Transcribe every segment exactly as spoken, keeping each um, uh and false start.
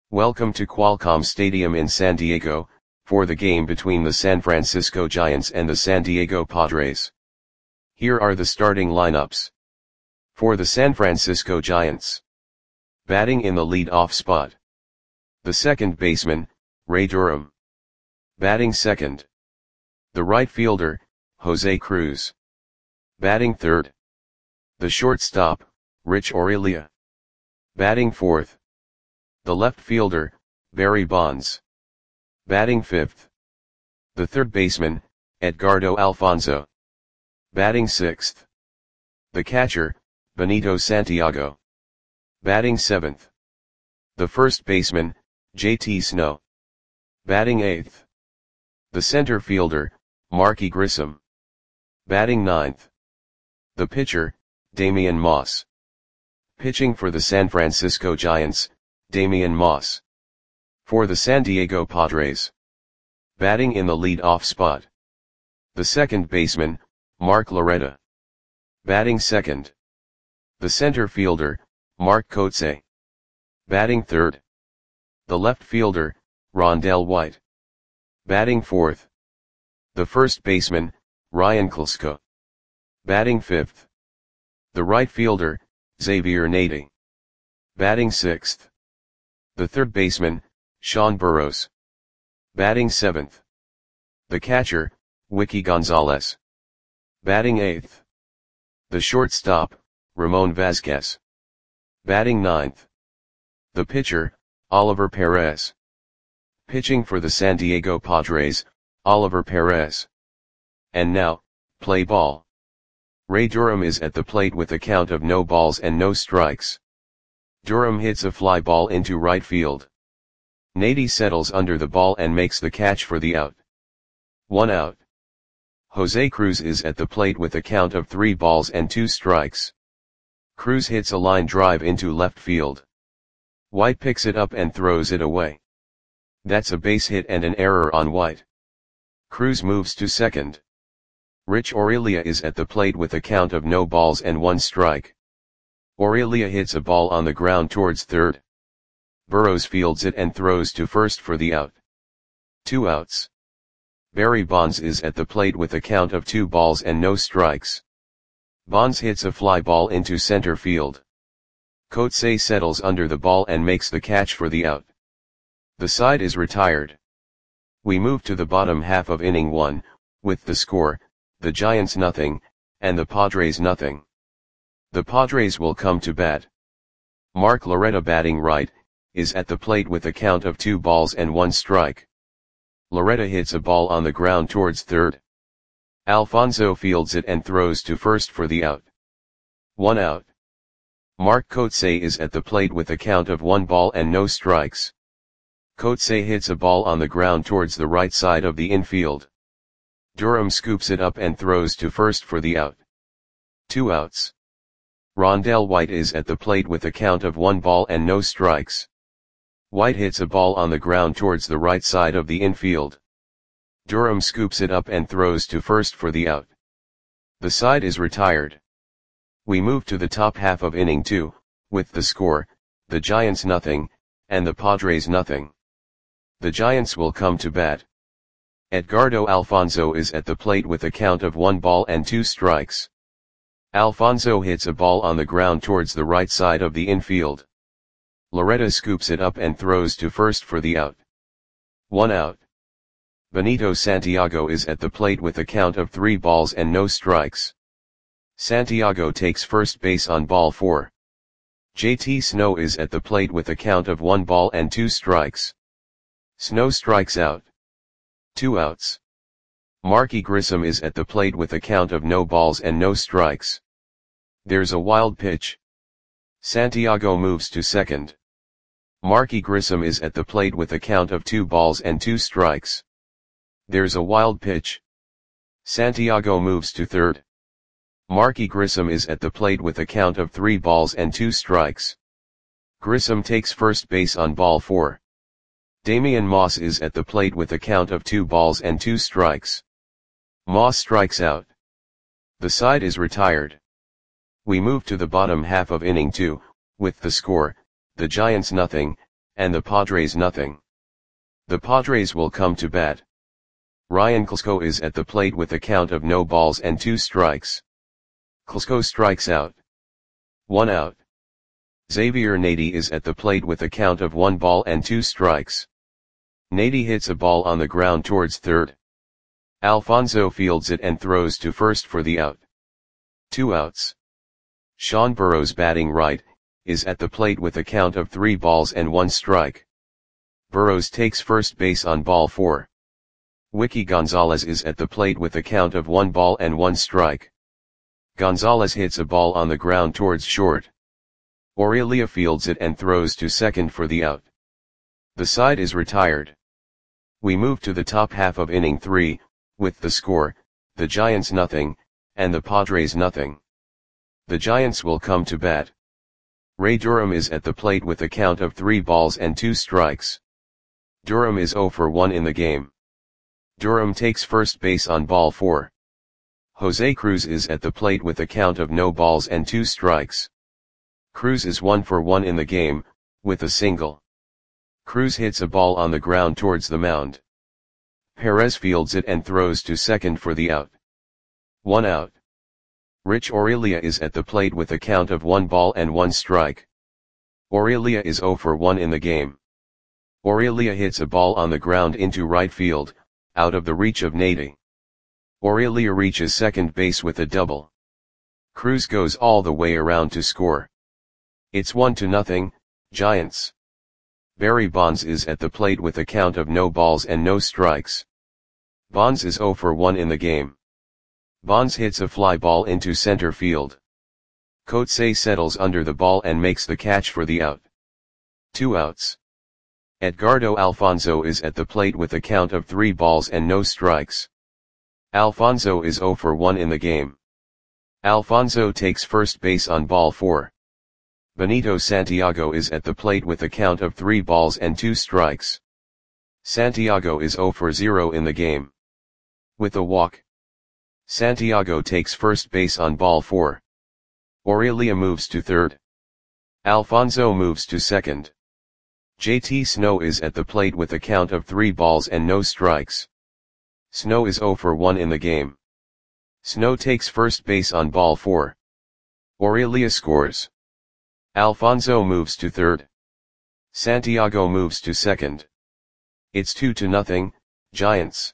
Welcome to Qualcomm Stadium in San Diego, for the game between the San Francisco Giants and the San Diego Padres. Here are the starting lineups. For the San Francisco Giants. Batting in the lead-off spot. The second baseman, Ray Durham. Batting second. The right fielder, Jose Cruz. Batting third. The shortstop, Rich Aurilia. Batting fourth. The left fielder, Barry Bonds. Batting fifth. The third baseman, Edgardo Alfonzo. Batting sixth. The catcher, Benito Santiago. Batting seventh. The first baseman, J T Snow. Batting eighth. The center fielder, Marky Grissom. Batting ninth. The pitcher, Damian Moss. Pitching for the San Francisco Giants, Damian Moss. For the San Diego Padres. Batting in the lead-off spot. The second baseman, Mark Loretta. Batting second. The center fielder, Mark Kotsay. Batting third. The left fielder, Rondell White. Batting fourth. The first baseman, Ryan Klesko. Batting fifth. The right fielder, Xavier Nady. Batting sixth. The third baseman, Sean Burrows. Batting seventh. The catcher, Wiki Gonzalez. Batting eighth. The shortstop, Ramon Vazquez. Batting ninth. The pitcher, Oliver Perez. Pitching for the San Diego Padres, Oliver Perez. And now, play ball. Ray Durham is at the plate with a count of no balls and no strikes. Durham hits a fly ball into right field. Nady settles under the ball and makes the catch for the out. One out. Jose Cruz is at the plate with a count of three balls and two strikes. Cruz hits a line drive into left field. White picks it up and throws it away. That's a base hit and an error on White. Cruz moves to second. Rich Aurilia is at the plate with a count of no balls and one strike. Aurilia hits a ball on the ground towards third. Burrows fields it and throws to first for the out. Two outs. Barry Bonds is at the plate with a count of two balls and no strikes. Bonds hits a fly ball into center field. Kotsay settles under the ball and makes the catch for the out. The side is retired. We move to the bottom half of inning one, with the score, the Giants nothing, and the Padres nothing. The Padres will come to bat. Mark Loretta batting right, is at the plate with a count of two balls and one strike. Loretta hits a ball on the ground towards third. Alfonzo fields it and throws to first for the out. One out. Mark Kotsay is at the plate with a count of one ball and no strikes. Kotsay hits a ball on the ground towards the right side of the infield. Durham scoops it up and throws to first for the out. Two outs. Rondell White is at the plate with a count of one ball and no strikes. White hits a ball on the ground towards the right side of the infield. Durham scoops it up and throws to first for the out. The side is retired. We move to the top half of inning two, with the score, the Giants nothing, and the Padres nothing. The Giants will come to bat. Edgardo Alfonzo is at the plate with a count of one ball and two strikes. Alfonzo hits a ball on the ground towards the right side of the infield. Loretta scoops it up and throws to first for the out. One out. Benito Santiago is at the plate with a count of three balls and no strikes. Santiago takes first base on ball four. J T Snow is at the plate with a count of one ball and two strikes. Snow strikes out. Two outs. Marky Grissom is at the plate with a count of no balls and no strikes. There's a wild pitch. Santiago moves to second. Marky Grissom is at the plate with a count of two balls and two strikes. There's a wild pitch. Santiago moves to third. Marky Grissom is at the plate with a count of three balls and two strikes. Grissom takes first base on ball four. Damian Moss is at the plate with a count of two balls and two strikes. Moss strikes out. The side is retired. We move to the bottom half of inning two, with the score, the Giants nothing, and the Padres nothing. The Padres will come to bat. Ryan Klesko is at the plate with a count of no balls and two strikes. Klesko strikes out. One out. Xavier Nady is at the plate with a count of one ball and two strikes. Nady hits a ball on the ground towards third. Alfonso fields it and throws to first for the out. Two outs. Sean Burroughs, batting right, is at the plate with a count of three balls and one strike. Burroughs takes first base on ball four. Wiki Gonzalez is at the plate with a count of one ball and one strike. Gonzalez hits a ball on the ground towards short. Aurelia fields it and throws to second for the out. The side is retired. We move to the top half of inning three, with the score, the Giants nothing, and the Padres nothing. The Giants will come to bat. Ray Durham is at the plate with a count of three balls and two strikes. Durham is zero for one in the game. Durham takes first base on ball four. Jose Cruz is at the plate with a count of no balls and two strikes. Cruz is one for one in the game, with a single. Cruz hits a ball on the ground towards the mound. Perez fields it and throws to second for the out. One out. Rich Aurelia is at the plate with a count of one ball and one strike. Aurelia is zero for one in the game. Aurelia hits a ball on the ground into right field, out of the reach of Nady. Aurelia reaches second base with a double. Cruz goes all the way around to score. It's one to nothing, Giants. Barry Bonds is at the plate with a count of no balls and no strikes. Bonds is zero for one in the game. Bonds hits a fly ball into center field. Coetzee settles under the ball and makes the catch for the out. Two outs. Edgardo Alfonzo is at the plate with a count of three balls and no strikes. Alfonzo is zero for one in the game. Alfonzo takes first base on ball four. Benito Santiago is at the plate with a count of three balls and two strikes. Santiago is zero for zero in the game. With a walk. Santiago takes first base on ball four. Aurelia moves to third. Alfonzo moves to second. J T Snow is at the plate with a count of three balls and no strikes. Snow is zero for one in the game. Snow takes first base on ball four. Aurelia scores. Alfonzo moves to third. Santiago moves to second. It's two to nothing, Giants.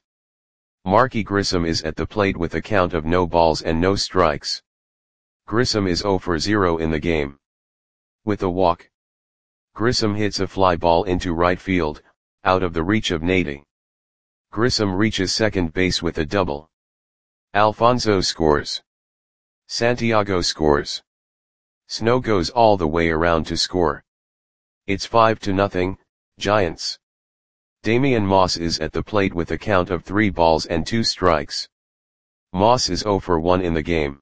Marky Grissom is at the plate with a count of no balls and no strikes. Grissom is zero for zero in the game. With a walk. Grissom hits a fly ball into right field, out of the reach of Nady. Grissom reaches second base with a double. Alfonzo scores. Santiago scores. Snow goes all the way around to score. It's five to nothing, Giants. Damian Moss is at the plate with a count of three balls and two strikes. Moss is zero for one in the game.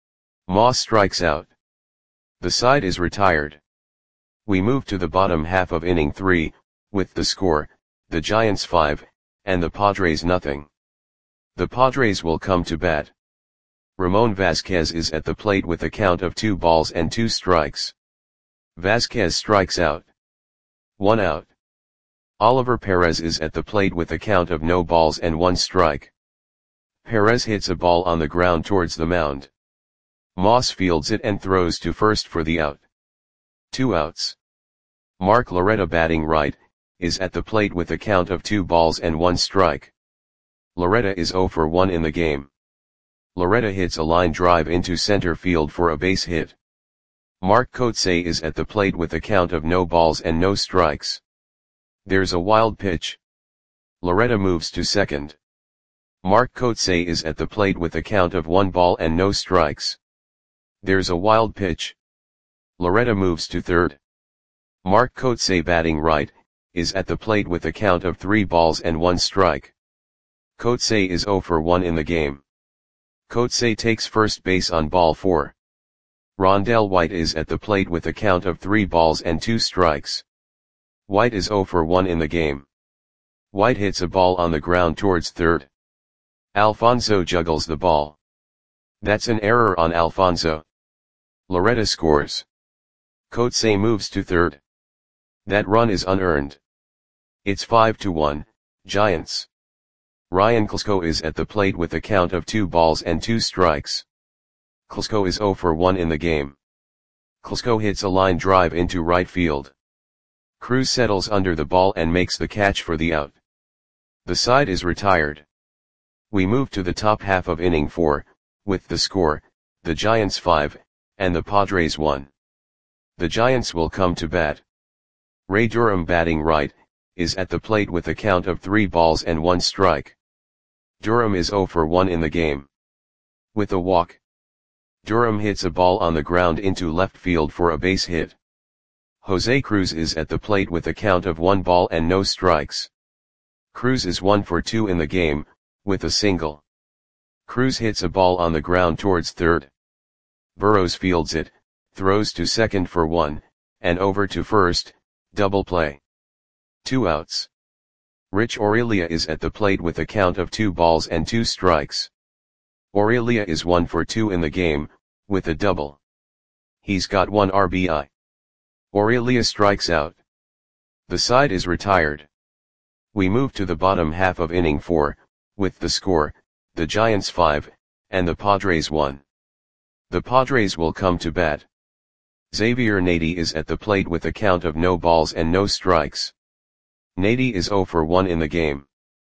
Moss strikes out. The side is retired. We move to the bottom half of inning three, with the score, the Giants five, and the Padres nothing. The Padres will come to bat. Ramon Vasquez is at the plate with a count of two balls and two strikes. Vasquez strikes out. One out. Oliver Perez is at the plate with a count of no balls and one strike. Perez hits a ball on the ground towards the mound. Moss fields it and throws to first for the out. Two outs. Mark Loretta, batting right, is at the plate with a count of two balls and one strike. Loretta is zero for one in the game. Loretta hits a line drive into center field for a base hit. Mark Coetzee is at the plate with a count of no balls and no strikes. There's a wild pitch. Loretta moves to second. Mark Coetzee is at the plate with a count of one ball and no strikes. There's a wild pitch. Loretta moves to third. Mark Coetzee, batting right, is at the plate with a count of three balls and one strike. Coetzee is zero for one in the game. Coetzee takes first base on ball four. Rondell White is at the plate with a count of three balls and two strikes. White is zero for one in the game. White hits a ball on the ground towards third. Alfonzo juggles the ball. That's an error on Alfonzo. Loretta scores. Coetzee moves to third. That run is unearned. It's five to one, Giants. Ryan Klesko is at the plate with a count of two balls and two strikes. Klesko is zero for one in the game. Klesko hits a line drive into right field. Cruz settles under the ball and makes the catch for the out. The side is retired. We move to the top half of inning four, with the score, the Giants five, and the Padres one. The Giants will come to bat. Ray Durham, batting right, is at the plate with a count of three balls and one strike. Durham is zero for one in the game. With a walk, Durham hits a ball on the ground into left field for a base hit. Jose Cruz is at the plate with a count of one ball and no strikes. Cruz is one for two in the game, with a single. Cruz hits a ball on the ground towards third. Burrows fields it, throws to second for one, and over to first, double play. Two outs. Rich Aurelia is at the plate with a count of two balls and two strikes. Aurelia is one for two in the game, with a double. He's got one R B I. Aurelia strikes out. The side is retired. We move to the bottom half of inning four, with the score, the Giants five, and the Padres one. The Padres will come to bat. Xavier Nady is at the plate with a count of no balls and no strikes. Nady is zero for one in the game.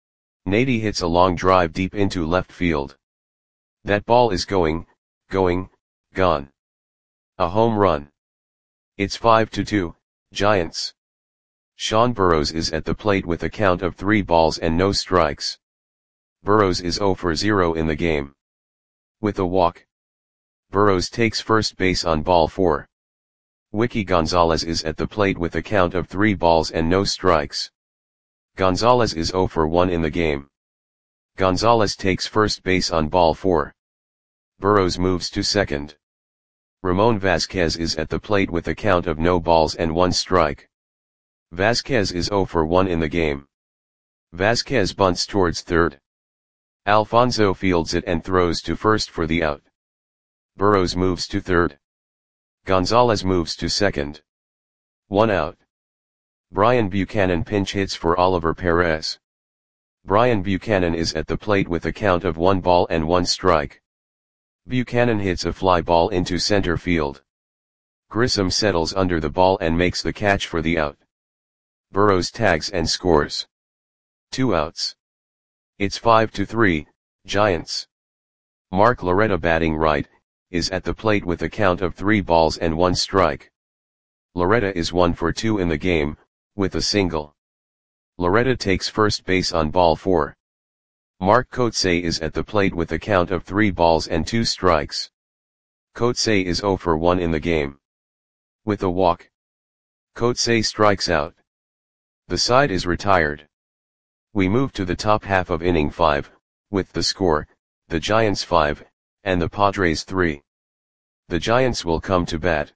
Nady hits a long drive deep into left field. That ball is going, going, gone. A home run. It's five to two, Giants. Sean Burrows is at the plate with a count of three balls and no strikes. Burrows is zero for zero in the game. With a walk, Burrows takes first base on ball four. Wiki Gonzalez is at the plate with a count of three balls and no strikes. Gonzalez is zero for one in the game. Gonzalez takes first base on ball four. Burrows moves to second. Ramon Vasquez is at the plate with a count of no balls and one strike. Vasquez is zero for one in the game. Vasquez bunts towards third. Alfonso fields it and throws to first for the out. Burrows moves to third. Gonzalez moves to second. One out. Brian Buchanan pinch hits for Oliver Perez. Brian Buchanan is at the plate with a count of one ball and one strike. Buchanan hits a fly ball into center field. Grissom settles under the ball and makes the catch for the out. Burrows tags and scores. Two outs. It's five to three, Giants. Mark Loretta, batting right, is at the plate with a count of three balls and one strike. Loretta is one for two in the game, with a single. Loretta takes first base on ball four. Mark Kotsay is at the plate with a count of three balls and two strikes. Kotsay is zero for one in the game. With a walk, Kotsay strikes out. The side is retired. We move to the top half of inning five, with the score, the Giants five, and the Padres three. The Giants will come to bat.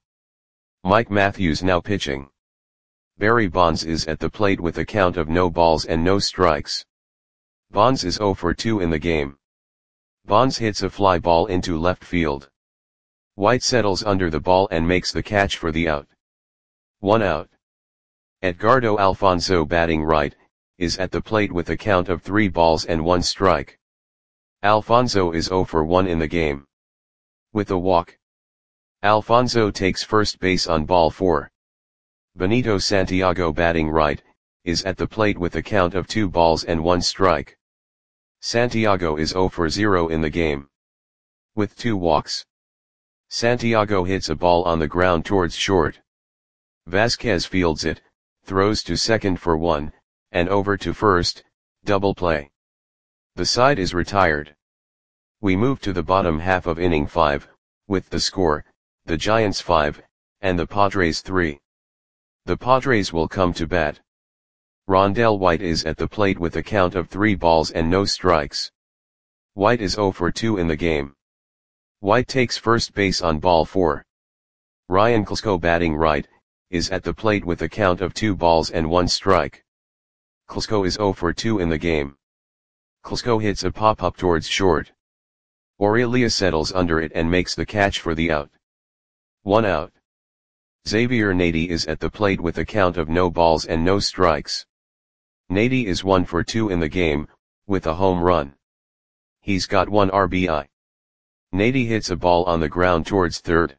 Mike Matthews now pitching. Barry Bonds is at the plate with a count of no balls and no strikes. Bonds is zero for two in the game. Bonds hits a fly ball into left field. White settles under the ball and makes the catch for the out. One out. Edgardo Alfonso, batting right, is at the plate with a count of three balls and one strike. Alfonso is zero for one in the game. With a walk, Alfonso takes first base on ball four. Benito Santiago, batting right, is at the plate with a count of two balls and one strike. Santiago is zero for zero in the game. With two walks, Santiago hits a ball on the ground towards short. Vasquez fields it, throws to second for one, and over to first, double play. The side is retired. We move to the bottom half of inning five, with the score, the Giants five, and the Padres three. The Padres will come to bat. Rondell White is at the plate with a count of three balls and no strikes. White is zero for two in the game. White takes first base on ball four. Ryan Klesko, batting right, is at the plate with a count of two balls and one strike. Klesko is zero for two in the game. Klesko hits a pop-up towards short. Aurelia settles under it and makes the catch for the out. One out. Xavier Nady is at the plate with a count of no balls and no strikes. Nady is one for two in the game, with a home run. He's got one R B I. Nady hits a ball on the ground towards third.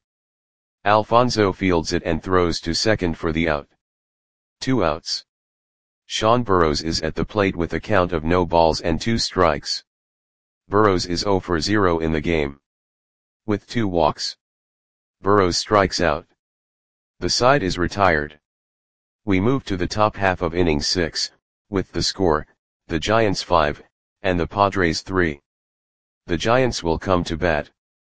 Alfonso fields it and throws to second for the out. Two outs. Sean Burrows is at the plate with a count of no balls and two strikes. Burrows is zero for zero in the game. With two walks. Burrows strikes out. The side is retired. We move to the top half of inning six, with the score, the Giants five, and the Padres three. The Giants will come to bat.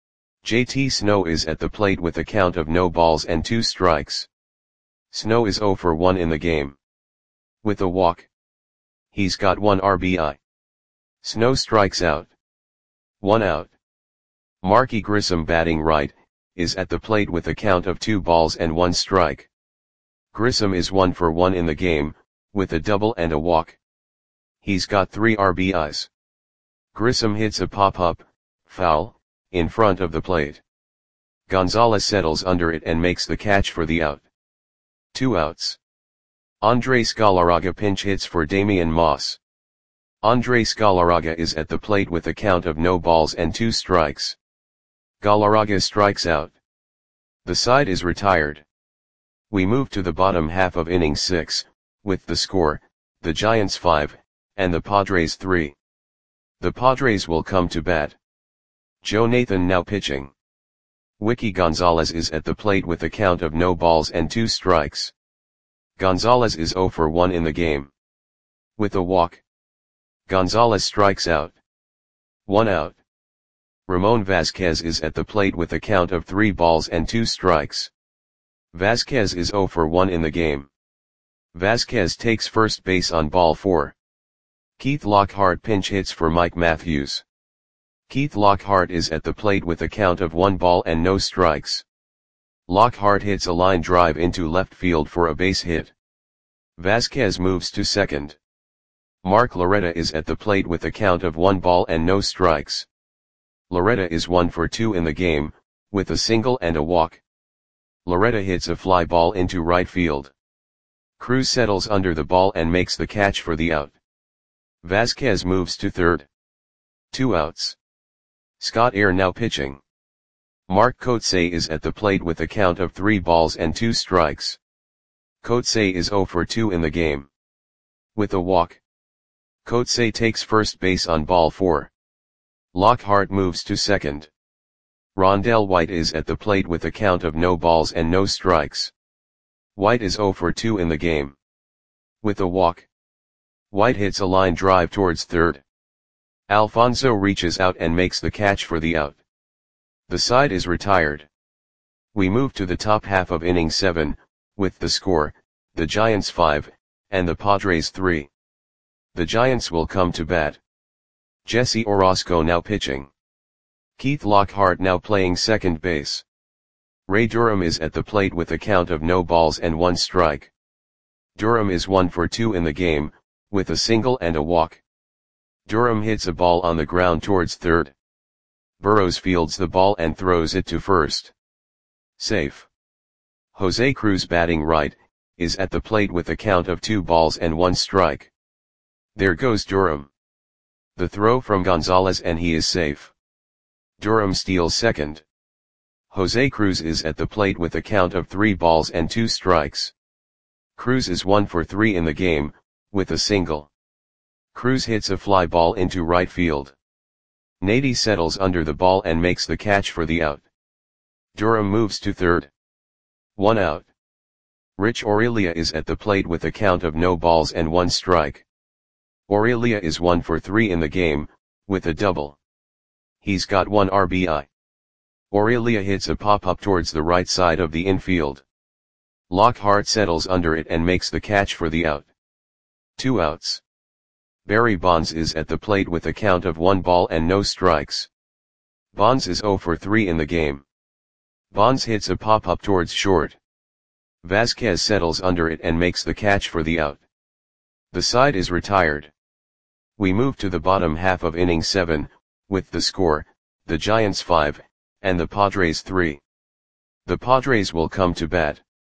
J T Snow is at the plate with a count of no balls and two strikes. Snow is zero for one in the game. With a walk. He's got one R B I. Snow strikes out. One out. Marky Grissom, batting right, is at the plate with a count of two balls and one strike. Grissom is one for one in the game, with a double and a walk. He's got three R B Is. Grissom hits a pop-up, foul, in front of the plate. Gonzalez settles under it and makes the catch for the out. Two outs. Andres Galarraga pinch hits for Damian Moss. Andres Galarraga is at the plate with a count of no balls and two strikes. Galarraga strikes out. The side is retired. We move to the bottom half of inning six, with the score, the Giants five, and the Padres three. The Padres will come to bat. Joe Nathan now pitching. Wiki Gonzalez is at the plate with a count of no balls and two strikes. Gonzalez is zero for one in the game. With a walk. Gonzalez strikes out. One out. Ramon Vasquez is at the plate with a count of three balls and two strikes. Vasquez is zero for one in the game. Vasquez takes first base on ball four. Keith Lockhart pinch hits for Mike Matthews. Keith Lockhart is at the plate with a count of one ball and no strikes. Lockhart hits a line drive into left field for a base hit. Vasquez moves to second. Mark Loretta is at the plate with a count of one ball and no strikes. Loretta is one for two in the game, with a single and a walk. Loretta hits a fly ball into right field. Cruz settles under the ball and makes the catch for the out. Vasquez moves to third. Two outs. Scott Air now pitching. Mark Kotsay is at the plate with a count of three balls and two strikes. Kotsay is zero for two in the game. With a walk. Kotsay takes first base on ball four. Lockhart moves to second. Rondell White is at the plate with a count of no balls and no strikes. White is zero for two in the game. With a walk. White hits a line drive towards third. Alfonso reaches out and makes the catch for the out. The side is retired. We move to the top half of inning seven, with the score, the Giants five, and the Padres three. The Giants will come to bat. Jesse Orozco now pitching. Keith Lockhart now playing second base. Ray Durham is at the plate with a count of no balls and one strike. Durham is one for two in the game, with a single and a walk. Durham hits a ball on the ground towards third. Burrows fields the ball and throws it to first. Safe. Jose Cruz, batting right, is at the plate with a count of two balls and one strike. There goes Durham. The throw from Gonzalez and he is safe. Durham steals second. Jose Cruz is at the plate with a count of three balls and two strikes. Cruz is one for three in the game, with a single. Cruz hits a fly ball into right field. Nady settles under the ball and makes the catch for the out. Durham moves to third. One out. Rich Aurelia is at the plate with a count of no balls and one strike. Aurelia is one for three in the game, with a double. He's got one R B I. Aurelia hits a pop-up towards the right side of the infield. Lockhart settles under it and makes the catch for the out. Two outs. Barry Bonds is at the plate with a count of one ball and no strikes. Bonds is zero for three in the game. Bonds hits a pop-up towards short. Vasquez settles under it and makes the catch for the out. The side is retired. We move to the bottom half of inning seven, with the score, the Giants five, and the Padres three. The Padres will come to bat.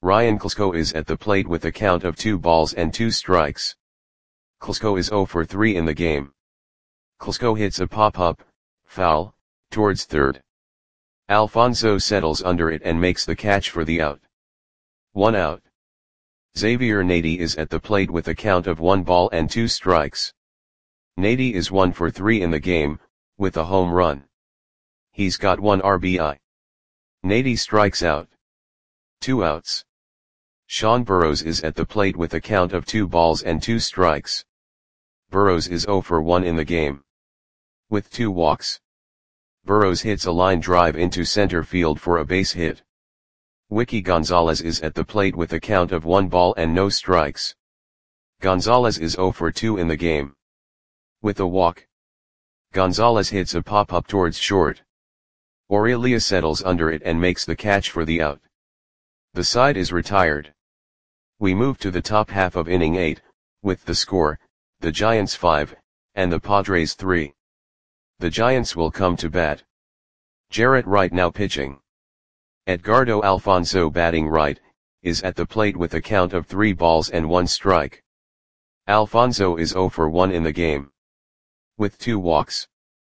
Ryan Klesko is at the plate with a count of two balls and two strikes. Klesko is zero for three in the game. Klesko hits a pop-up, foul, towards third. Alfonso settles under it and makes the catch for the out. One out. Xavier Nady is at the plate with a count of one ball and two strikes. Nady is one for three in the game, with a home run. He's got one R B I. Nady strikes out. Two outs. Sean Burrows is at the plate with a count of two balls and two strikes. Burrows is zero for one in the game. With two walks. Burrows hits a line drive into center field for a base hit. Wiki Gonzalez is at the plate with a count of one ball and no strikes. Gonzalez is zero for two in the game. With a walk. Gonzalez hits a pop-up towards short. Aurelia settles under it and makes the catch for the out. The side is retired. We move to the top half of inning eight, with the score, the Giants five, and the Padres three. The Giants will come to bat. Jarrett Wright now pitching. Edgardo Alfonso batting right, is at the plate with a count of three balls and one strike. Alfonso is zero for one in the game. With two walks.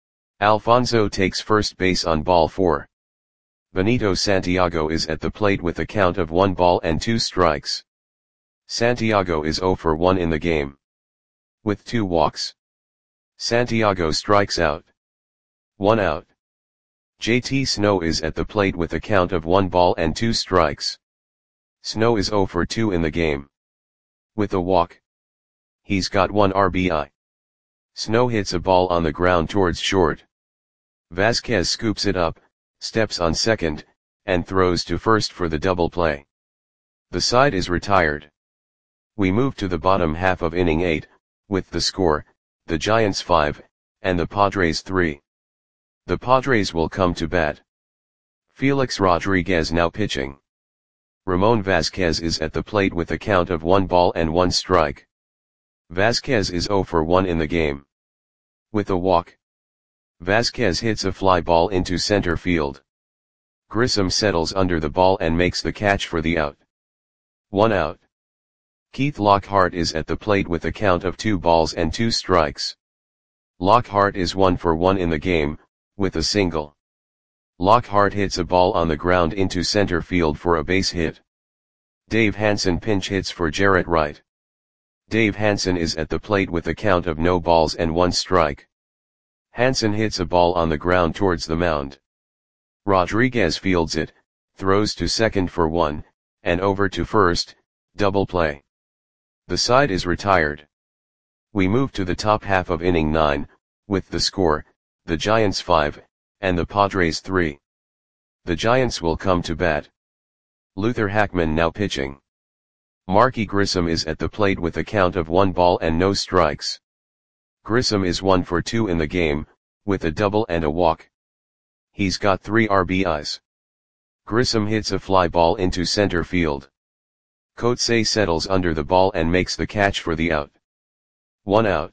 Alfonso takes first base on ball four. Benito Santiago is at the plate with a count of one ball and two strikes. Santiago is zero for one in the game. With two walks. Santiago strikes out. One out. J T Snow is at the plate with a count of one ball and two strikes. Snow is zero for two in the game. With a walk. He's got one R B I. Snow hits a ball on the ground towards short. Vasquez scoops it up, steps on second, and throws to first for the double play. The side is retired. We move to the bottom half of inning eight, with the score, the Giants five, and the Padres three. The Padres will come to bat. Felix Rodriguez now pitching. Ramon Vasquez is at the plate with a count of one ball and one strike. Vasquez is zero for one in the game. With a walk. Vasquez hits a fly ball into center field. Grissom settles under the ball and makes the catch for the out. One out. Keith Lockhart is at the plate with a count of two balls and two strikes. Lockhart is one for one in the game, with a single. Lockhart hits a ball on the ground into center field for a base hit. Dave Hansen pinch hits for Jarrett Wright. Dave Hansen is at the plate with a count of no balls and one strike. Hansen hits a ball on the ground towards the mound. Rodriguez fields it, throws to second for one, and over to first, double play. The side is retired. We move to the top half of inning nine, with the score, the Giants five, and the Padres three. The Giants will come to bat. Luther Hackman now pitching. Marky Grissom is at the plate with a count of one ball and no strikes. Grissom is one for two in the game, with a double and a walk. He's got three R B Is. Grissom hits a fly ball into center field. Coetzee settles under the ball and makes the catch for the out. One out.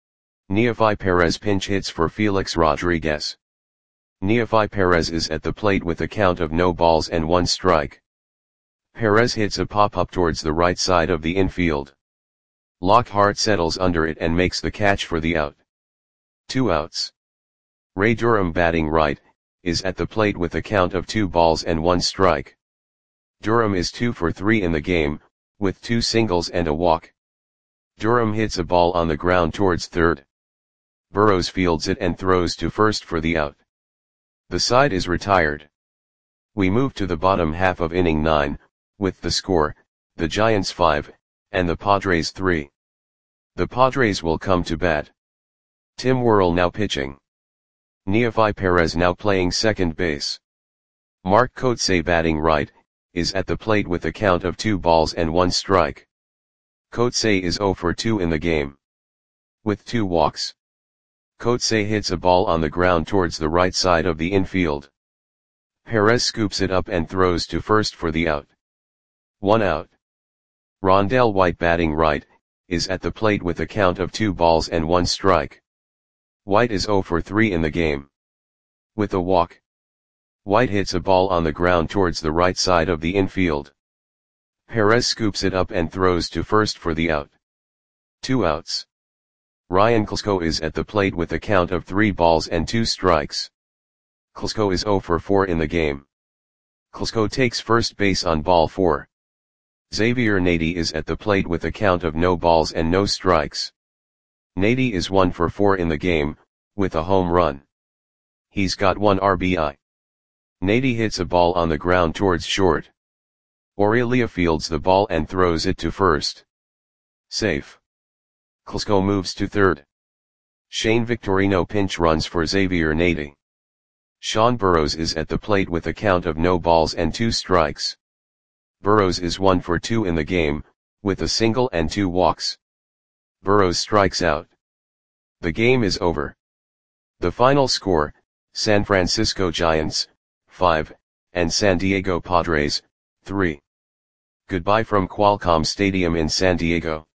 Neefi Perez pinch hits for Felix Rodriguez. Neefi Perez is at the plate with a count of no balls and one strike. Perez hits a pop-up towards the right side of the infield. Lockhart settles under it and makes the catch for the out. Two outs. Ray Durham batting right, is at the plate with a count of two balls and one strike. Durham is two for three in the game, with two singles and a walk. Durham hits a ball on the ground towards third. Burrows fields it and throws to first for the out. The side is retired. We move to the bottom half of inning nine, with the score, the Giants five, and the Padres three. The Padres will come to bat. Tim Worrell now pitching. Neefi Perez now playing second base. Mark Coetzee batting right, is at the plate with a count of two balls and one strike. Coetzee is zero for two in the game. With two walks. Coetzee hits a ball on the ground towards the right side of the infield. Perez scoops it up and throws to first for the out. One out. Rondell White batting right, is at the plate with a count of two balls and one strike. White is zero for three in the game. With a walk. White hits a ball on the ground towards the right side of the infield. Perez scoops it up and throws to first for the out. Two outs. Ryan Klesko is at the plate with a count of three balls and two strikes. Klesko is zero for four in the game. Klesko takes first base on ball four. Xavier Nady is at the plate with a count of no balls and no strikes. Nady is one for four in the game, with a home run. He's got one R B I. Nady hits a ball on the ground towards short. Aurelia fields the ball and throws it to first. Safe. Klesko moves to third. Shane Victorino pinch runs for Xavier Nady. Sean Burrows is at the plate with a count of no balls and two strikes. Burrows is one for two in the game, with a single and two walks. Burrows strikes out. The game is over. The final score, San Francisco Giants, five, and San Diego Padres, three. Goodbye from Qualcomm Stadium in San Diego.